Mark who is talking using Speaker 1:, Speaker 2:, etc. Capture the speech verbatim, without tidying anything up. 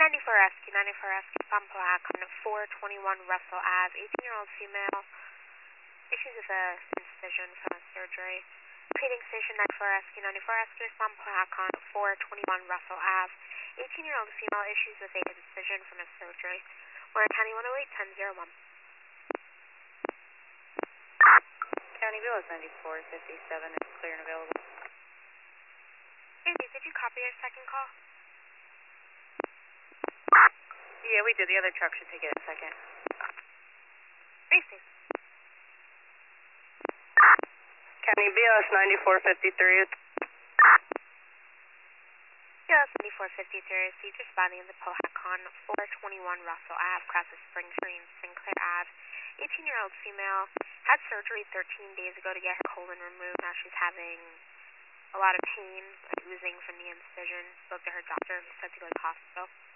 Speaker 1: ninety-four Rescue, ninety-four Rescue, Pampalac on four twenty-one Russell Ave, eighteen-year-old female, issues with a incision from a surgery. Repeating station ninety-four Rescue, ninety-four Rescue, Pampalac on four twenty-one Russell Ave, eighteen-year-old female, issues with a incision from a surgery. We're in County one oh eight, ten oh one.
Speaker 2: County Bill is ninety-four fifty-seven, it's clear and available.
Speaker 1: Andy, did you copy your second call?
Speaker 2: Yeah, we did. The other truck should take it in a second.
Speaker 1: Racing.
Speaker 2: County B S ninety-four fifty-three.
Speaker 1: B S ninety-four fifty-three, received responding in the Pohacon, four twenty-one Russell Ave, crosses Spring Street and Sinclair Ave. eighteen-year-old female, had surgery thirteen days ago to get her colon removed. Now she's having a lot of pain, like oozing from the incision. Spoke to her doctor, who said to go to the hospital.